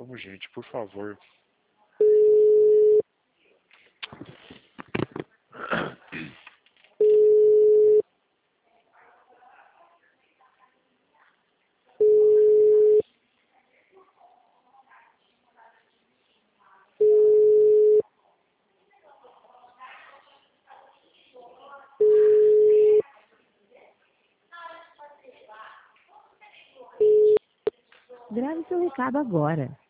Vamos, gente, por favor. Grave seu recado agora.